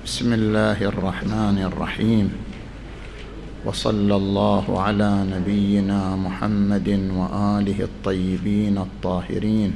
بسم الله الرحمن الرحيم، وصلى الله على نبينا محمد وآله الطيبين الطاهرين،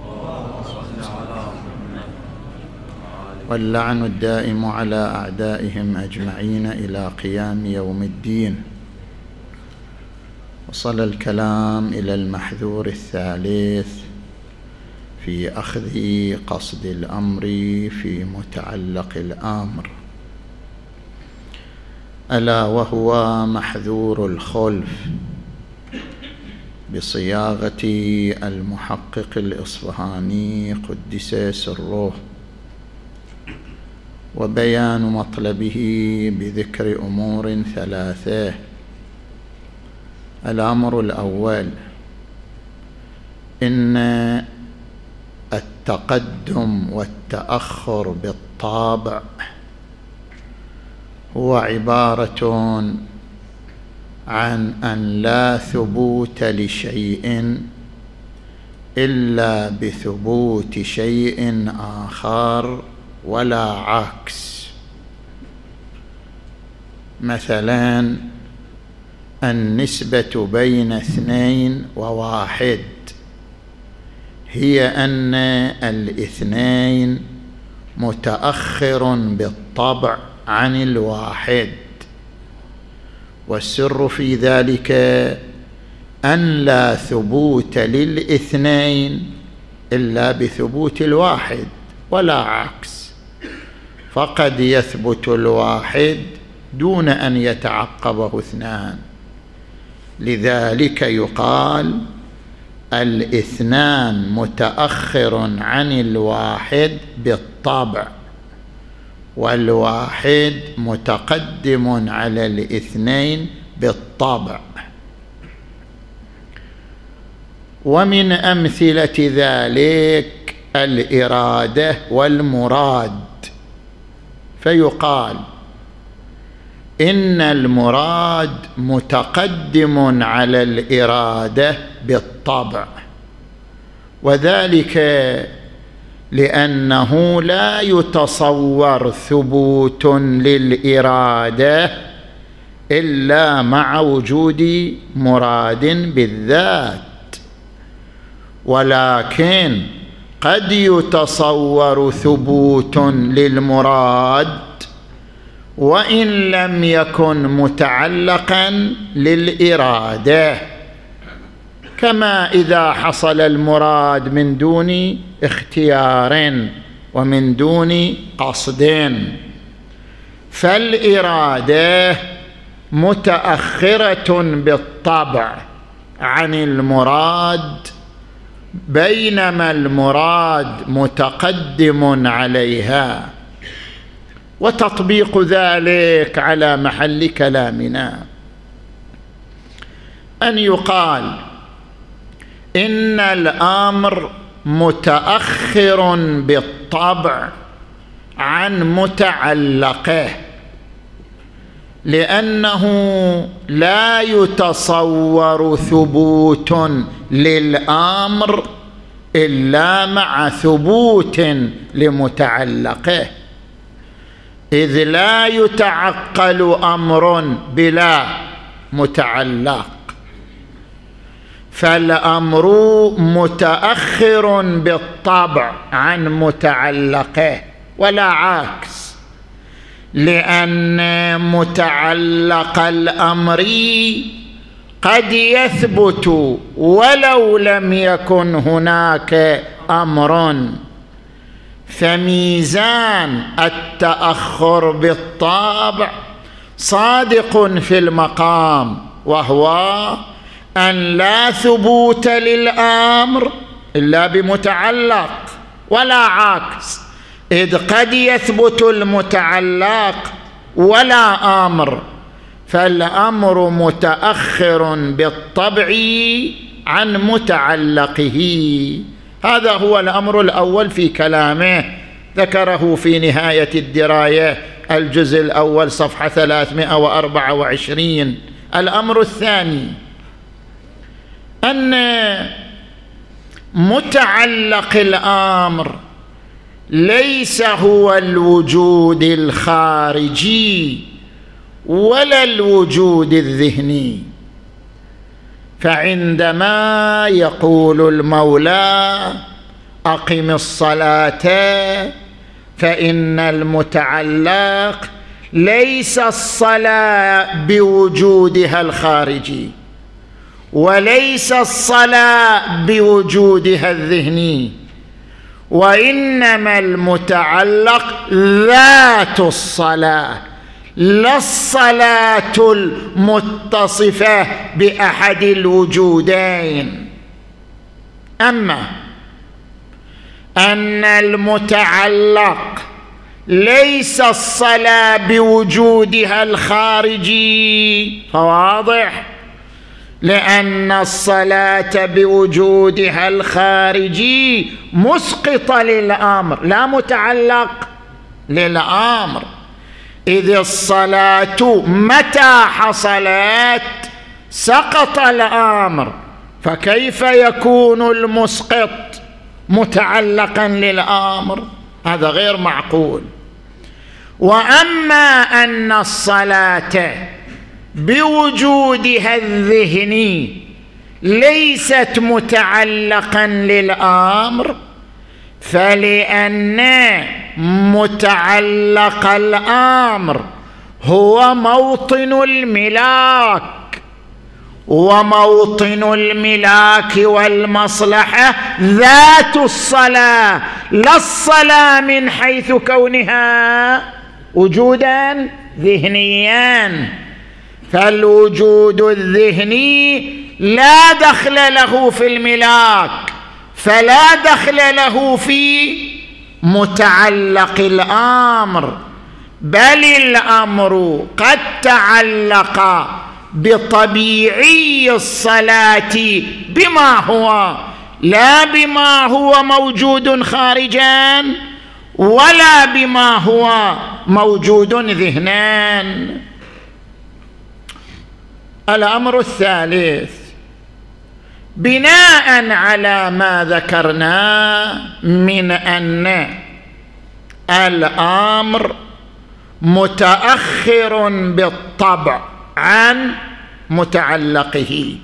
واللعن الدائم على أعدائهم أجمعين إلى قيام يوم الدين. وصل الكلام إلى المحذور الثالث في أخذ قصد الأمر في متعلق الأمر، ألا وهو محذور الخلف بصياغة المحقق الإصفهاني قدس سره، وبيان مطلبه بذكر أمور ثلاثة. الأمر الأول: إن التقدم والتأخر بالطابع هو عبارة عن أن لا ثبوت لشيء إلا بثبوت شيء آخر ولا عكس. مثلا النسبة بين 2 و1 هي أن 2 متأخر بالطبع عن 1، والسر في ذلك أن لا ثبوت لل2 إلا بثبوت 1 ولا عكس، فقد يثبت 1 دون أن يتعقبه 2، لذلك يقال 2 متأخر عن 1 بالطبع، وال1 متقدم على 2 بالطبع. ومن أمثلة ذلك الإرادة والمراد، فيقال إن المراد متقدم على الإرادة بالطبع، وذلك لأنه لا يتصور ثبوت للإرادة إلا مع وجود مراد بالذات، ولكن قد يتصور ثبوت للمراد وإن لم يكن متعلقا للإرادة، كما إذا حصل المراد من دون اختيار ومن دون قصد، فالإرادة متأخرة بالطبع عن المراد، بينما المراد متقدم عليها. وتطبيق ذلك على محل كلامنا أن يقال إن الأمر متأخر بالطبع عن متعلقه، لأنه لا يتصور ثبوت للأمر إلا مع ثبوت لمتعلقه، إذ لا يتعقل أمر بلا متعلق، فالأمر متأخر بالطبع عن متعلقه ولا عكس، لأن متعلق الأمر قد يثبت ولو لم يكن هناك أمر. فميزان التأخر بالطبع صادق في المقام، وهو أن لا ثبوت للأمر إلا بمتعلق ولا عكس، إذ قد يثبت المتعلق ولا أمر، فالأمر متأخر بالطبع عن متعلقه. هذا هو الأمر الأول في كلامه، ذكره في نهاية الدراية الجزء الأول صفحة 324. الأمر الثاني: أن متعلق الأمر ليس هو الوجود الخارجي ولا الوجود الذهني. فعندما يقول المولى أقم الصلاة فإن المتعلق ليس الصلاة بوجودها الخارجي وليس الصلاة بوجودها الذهني، وإنما المتعلق ذات الصلاة، لا الصلاة المتصفة بأحد الوجودين. أما أن المتعلق ليس الصلاة بوجودها الخارجي فواضح، لأن الصلاة بوجودها الخارجي مسقطة للأمر لا متعلق للأمر، إذ الصلاة متى حصلت سقط الأمر، فكيف يكون المسقط متعلقا للأمر؟ هذا غير معقول. وأما أن الصلاة بوجودها الذهني ليست متعلقا للأمر، فلأن متعلق الأمر هو موطن الملاك، وموطن الملاك والمصلحة ذات الصلاة، لا الصلاة من حيث كونها وجودا ذهنيا. فالوجود الذهني لا دخل له في الملاك، فلا دخل له في متعلق الأمر، بل الأمر قد تعلق بطبيعي الصلاة بما هو، لا بما هو موجود خارجا ولا بما هو موجود ذهنان. الأمر الثالث، بناء على ما ذكرنا من أن الأمر متأخر بالطبع عن متعلقه،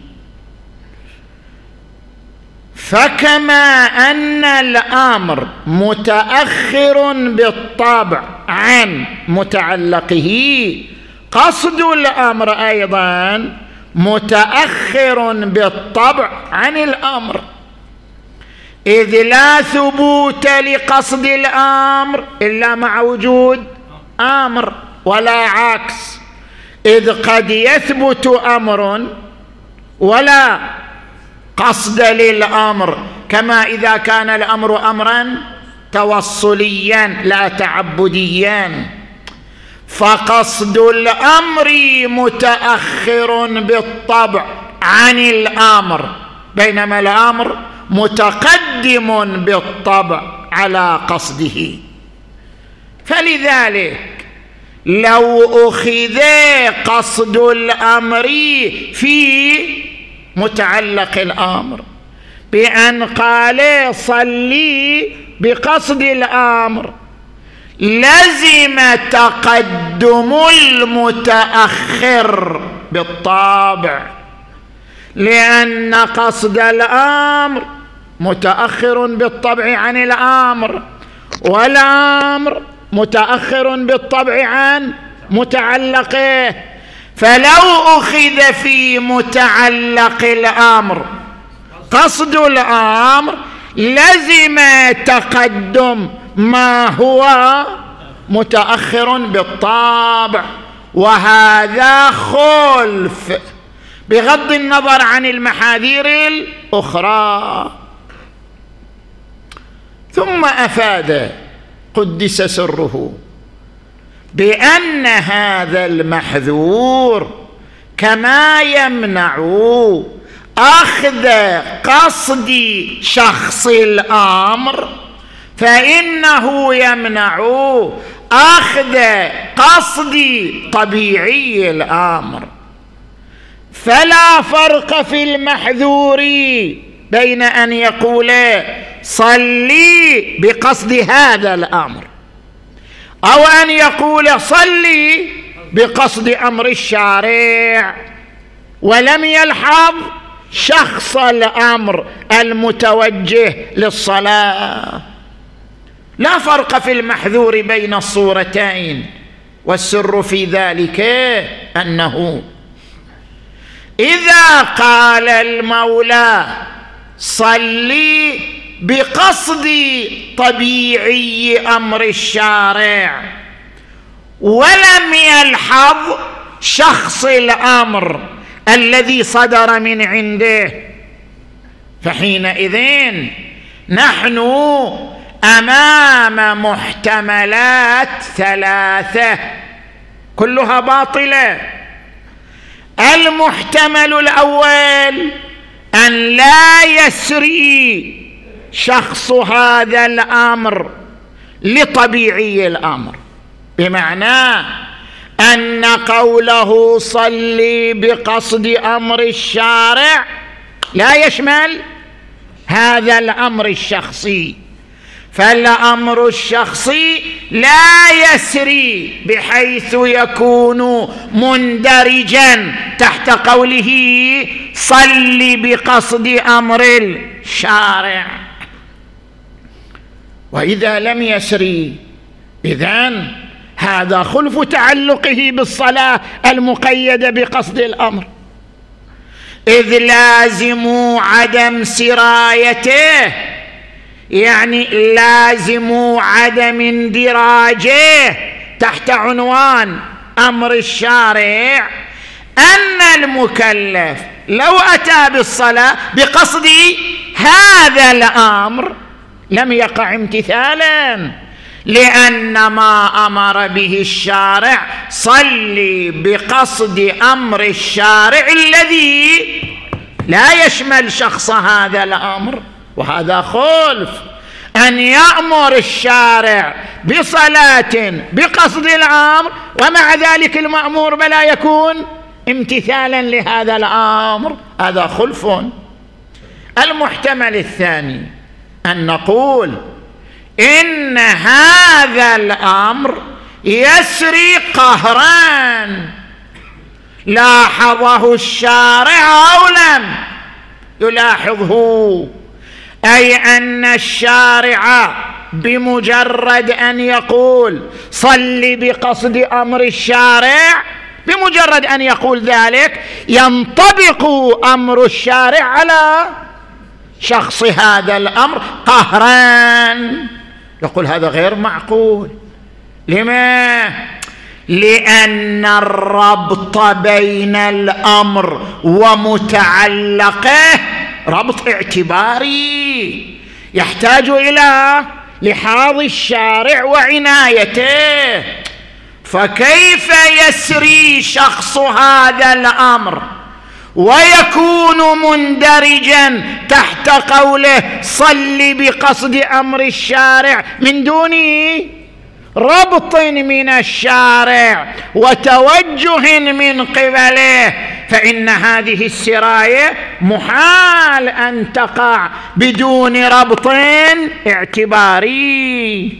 فكما أن الأمر متأخر بالطبع عن متعلقه، قصد الأمر أيضا متأخر بالطبع عن الأمر، إذ لا ثبوت لقصد الأمر إلا مع وجود أمر، ولا عكس، إذ قد يثبت أمر ولا قصد للأمر، كما إذا كان الأمر أمرا توصليا لا تعبديا، فقصد الأمر متأخر بالطبع عن الأمر، بينما الأمر متقدم بالطبع على قصده. فلذلك لو أخذ قصد الأمر في متعلق الأمر بأن قال صلي بقصد الأمر، لزم تقدم المتأخر بالطبع، لأن قصد الأمر متأخر بالطبع عن الأمر، والأمر متأخر بالطبع عن متعلقه. فلو أخذ في متعلق الأمر قصد الأمر، لزم تقدم ما هو متأخر بالطبع، وهذا خلف بغض النظر عن المحاذير الأخرى. ثم أفاد قدس سره بأن هذا المحذور كما يمنع أخذ قصد شخص الأمر، فإنه يمنع أخذ قصد طبيعي الأمر. فلا فرق في المحذور بين أن يقول صلي بقصد هذا الأمر، أو أن يقول صلي بقصد أمر الشارع، ولم يلحظ شخص الأمر المتوجه للصلاة. لا فرق في المحذور بين الصورتين، والسر في ذلك أنه إذا قال المولى صلي بقصد طبيعي أمر الشارع ولم يلحظ شخص الأمر الذي صدر من عنده، فحينئذ نحن أمام محتملات ثلاثة كلها باطلة. المحتمل الأول أن لا يسري شخص هذا الأمر لطبيعي الأمر، بمعنى أن قوله صلي بقصد أمر الشارع لا يشمل هذا الأمر الشخصي، فالأمر الشخصي لا يسري بحيث يكون مندرجا تحت قوله صل بقصد أمر الشارع. وإذا لم يسري إذن هذا خلف تعلقه بالصلاة المقيدة بقصد الأمر، إذ لازم عدم سرايته، يعني لازم عدم اندراجه تحت عنوان أمر الشارع أن المكلف لو أتى بالصلاة بقصد هذا الأمر لم يقع امتثالا، لأن ما أمر به الشارع صلي بقصد أمر الشارع الذي لا يشمل شخص هذا الأمر. وهذا خلف أن يأمر الشارع بصلاة بقصد الأمر ومع ذلك المأمور بلا يكون امتثالا لهذا الأمر، هذا خلف. المحتمل الثاني أن نقول إن هذا الأمر يسري قهرا لاحظه الشارع أو لم يلاحظه، أي أن الشارع بمجرد أن يقول صل بقصد أمر الشارع، بمجرد أن يقول ذلك ينطبق أمر الشارع على شخص هذا الأمر قهرا. يقول هذا غير معقول. لما؟ لأن الربط بين الأمر ومتعلقه ربط اعتباري يحتاج إلى لحاظ الشارع وعنايته، فكيف يسري شخص هذا الأمر ويكون مندرجا تحت قوله صل بقصد أمر الشارع من دون ربط من الشارع وتوجه من قبله؟ فإن هذه السراية محال أن تقع بدون ربط اعتباري.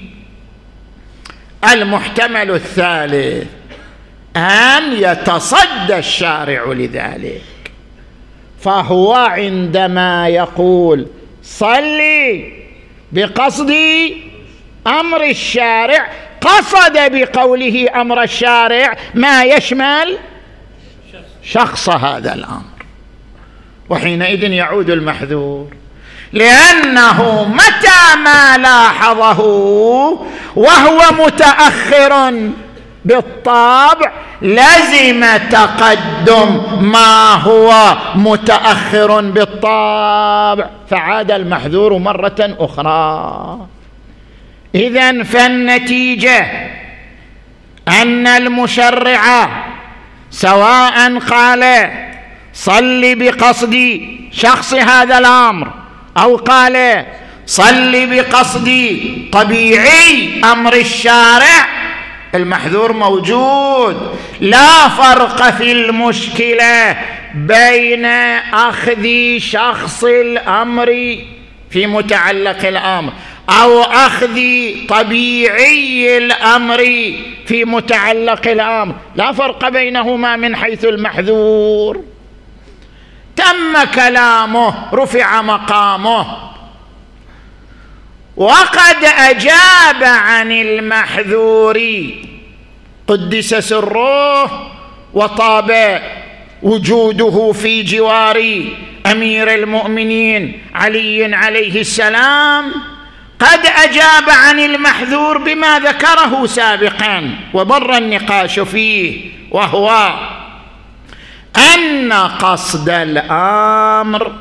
المحتمل الثالث أن يتصدى الشارع لذلك، فهو عندما يقول صلي بقصد أمر الشارع قصد بقوله أمر الشارع ما يشمل شخص هذا الأمر، وحينئذ يعود المحذور، لأنه متى ما لاحظه وهو متأخر بالطبع لزم تقدم ما هو متأخر بالطبع، فعاد المحذور مرة أخرى. إذن فالنتيجة أن المشرع سواء قال صل بقصد شخص هذا الأمر أو قال صل بقصد طبيعي أمر الشارع، المحذور موجود. لا فرق في المشكلة بين أخذ شخص الأمر في متعلق الأمر أو أخذ طبيعي الأمر في متعلق الأمر، لا فرق بينهما من حيث المحذور. تم كلامه، رفع مقامه، وقد أجاب عن المحذور قدس سره وطاب وجوده في جوار أمير المؤمنين علي عليه السلام. قد أجاب عن المحذور بما ذكره سابقا ومر النقاش فيه، وهو أن قصد الأمر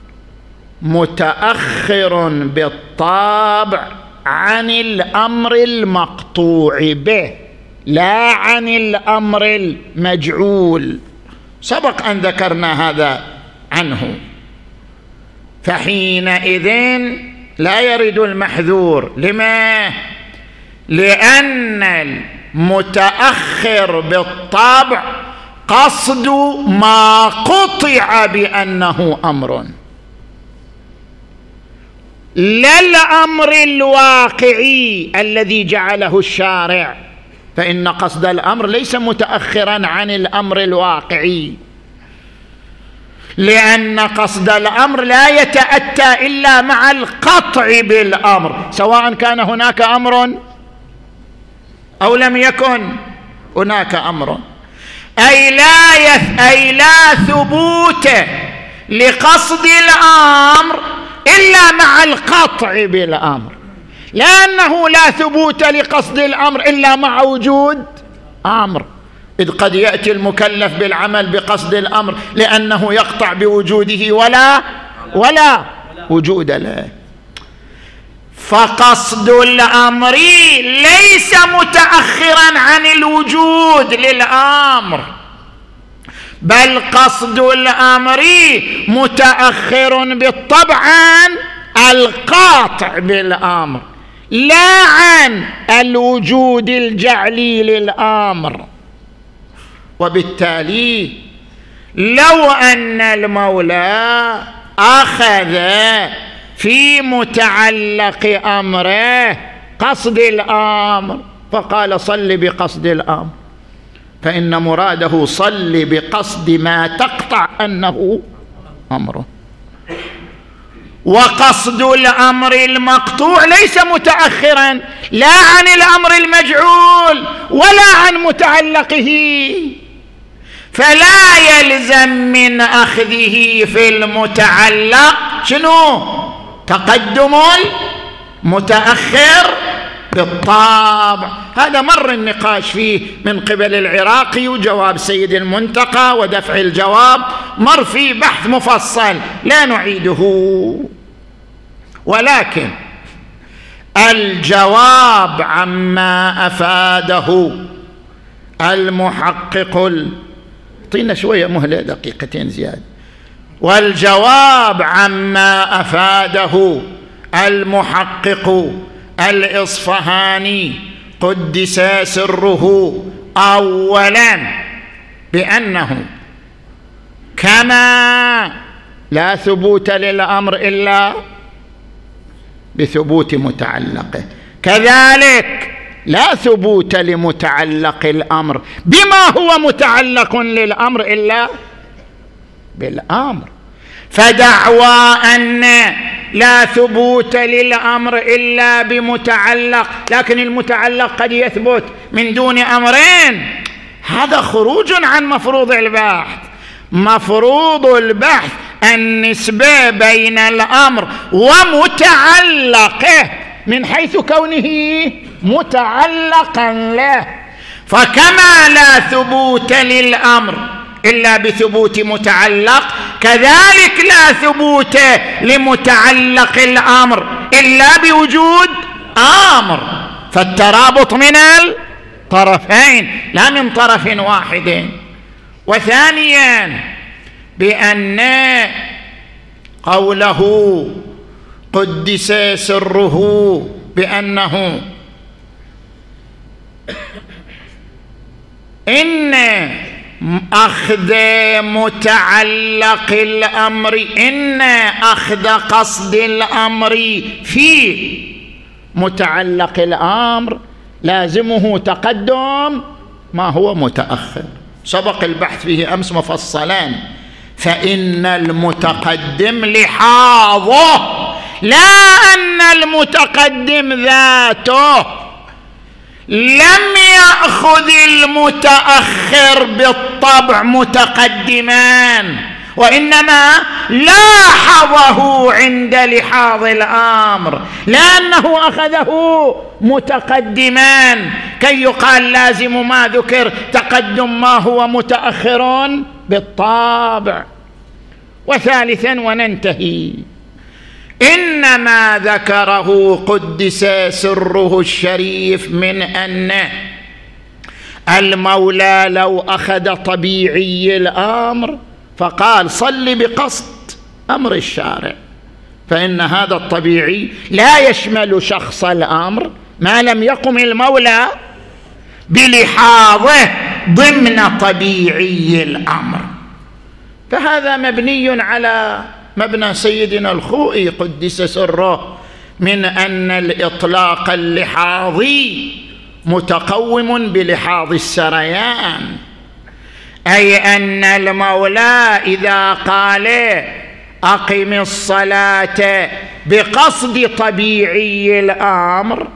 متأخر بالطبع عن الأمر المقطوع به، لا عن الأمر المجعول. سبق أن ذكرنا هذا عنه. فحينئذ لا يرد المحذور. لما؟ لأن المتأخر بالطبع قصد ما قطع بأنه أمر، لا الأمر الواقعي الذي جعله الشارع، فإن قصد الأمر ليس متأخرا عن الأمر الواقعي، لأن قصد الأمر لا يتأتى إلا مع القطع بالأمر، سواء كان هناك أمر أو لم يكن هناك أمر. أي لا ثبوت لقصد الأمر إلا مع القطع بالأمر، لأنه لا ثبوت لقصد الأمر إلا مع وجود أمر، إذ قد يأتي المكلف بالعمل بقصد الأمر لأنه يقطع بوجوده ولا وجود له. فقصد الأمر ليس متأخرا عن الوجود للأمر، بل قصد الأمر متأخر بالطبع عن القاطع بالأمر، لا عن الوجود الجعلي للأمر. وبالتالي لو أن المولى أخذ في متعلق أمره قصد الأمر فقال صل بقصد الأمر، فإن مراده صل بقصد ما تقطع أنه أمره. وقصد الأمر المقطوع ليس متأخرا لا عن الأمر المجعول ولا عن متعلقه، فلا يلزم من أخذه في المتعلق شنو؟ تقدم المتأخر بالطبع. هذا مر النقاش فيه من قبل العراقي وجواب سيد المنتقى ودفع الجواب، مر فيه بحث مفصل لا نعيده. ولكن الجواب عما أفاده المحقق طينا شوية مهلة دقيقتين زيادة. والجواب عما أفاده المحقق الإصفهاني قدس سره أولا بأنه كما لا ثبوت للأمر إلا بثبوت متعلقه، كذلك لا ثبوت لمتعلق الأمر بما هو متعلق للأمر إلا بالأمر. فدعوى أن لا ثبوت للأمر إلا بمتعلق، لكن المتعلق قد يثبت من دون أمرين، هذا خروج عن مفروض البحث. مفروض البحث النسبة بين الأمر ومتعلقه من حيث كونه متعلقا له. فكما لا ثبوت للأمر إلا بثبوت متعلق، كذلك لا ثبوت لمتعلق الأمر إلا بوجود أمر. فالترابط من الطرفين لا من طرف واحد. وثانيا بأن قوله قدس سره بأنه إن أخذ متعلق الأمر، إن أخذ قصد الأمر في متعلق الأمر لازمه تقدم ما هو متأخر. سبق البحث فيه أمس مفصلا. فإن المتقدم لحاظه، لا أن المتقدم ذاته. لم يأخذ المتأخر بالطبع متقدمان، وإنما لاحظه عند لحاظ الأمر، لأنه أخذه متقدمان كي يقال لازم ما ذكر تقدم ما هو متأخر بالطبع. وثالثا وننتهي، إنما ذكره قدس سره الشريف من أن المولى لو أخذ طبيعي الأمر فقال صل بقصد أمر الشارع، فإن هذا الطبيعي لا يشمل شخص الأمر ما لم يقم المولى بلحاظه ضمن طبيعي الأمر. فهذا مبني على مبنى سيدنا الخوئي قدس سره من أن الإطلاق اللحاظي متقوم بلحاظ السريان، أي أن المولى إذا قال أقم الصلاة بقصد طبيعي الأمر،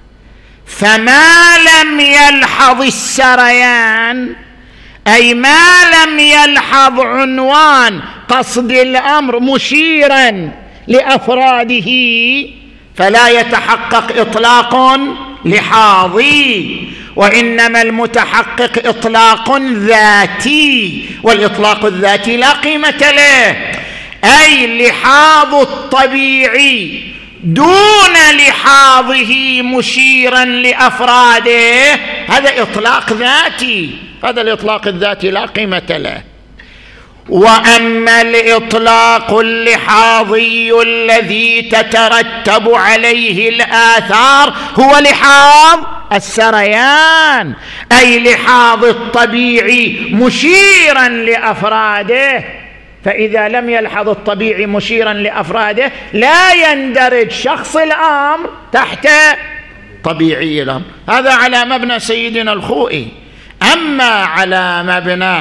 فما لم يلحظ السريان، أي ما لم يلحظ عنوان قصد الأمر مشيرا لأفراده، فلا يتحقق إطلاق لحاظي، وإنما المتحقق إطلاق ذاتي، والإطلاق الذاتي لا قيمة له، أي لحاظ الطبيعي دون لحاظه مشيرا لأفراده، هذا إطلاق ذاتي، هذا الإطلاق الذاتي لا قيمة له. وأما الإطلاق اللحاظي الذي تترتب عليه الآثار هو لحاظ السريان، أي لحاظ الطبيعي مشيرا لأفراده، فإذا لم يلحظ الطبيعي مشيرا لأفراده لا يندرج شخص الأمر تحت طبيعي الأمر. هذا على مبنى سيدنا الخوئي. أما على مبنى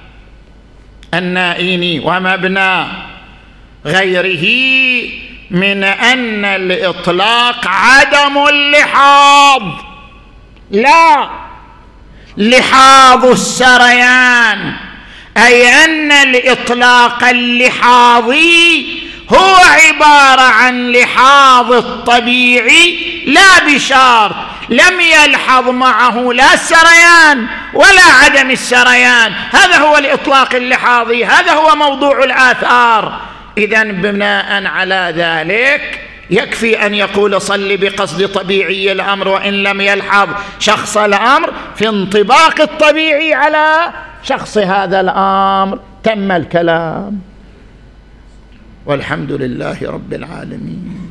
النائيني ومبنى غيره من أن الإطلاق عدم اللحاظ، لا لحاظ السريان، أي أن الإطلاق اللحاظي هو عبارة عن لحاظ الطبيعي لا بشرط لم يلحظ معه لا السريان ولا عدم السريان، هذا هو الإطلاق اللحاظي، هذا هو موضوع الآثار. إذن بناء على ذلك يكفي أن يقول صل بقصد طبيعي الأمر وإن لم يلحظ شخص الأمر في انطباق الطبيعي على شخص هذا الأمر. تم الكلام، والحمد لله رب العالمين.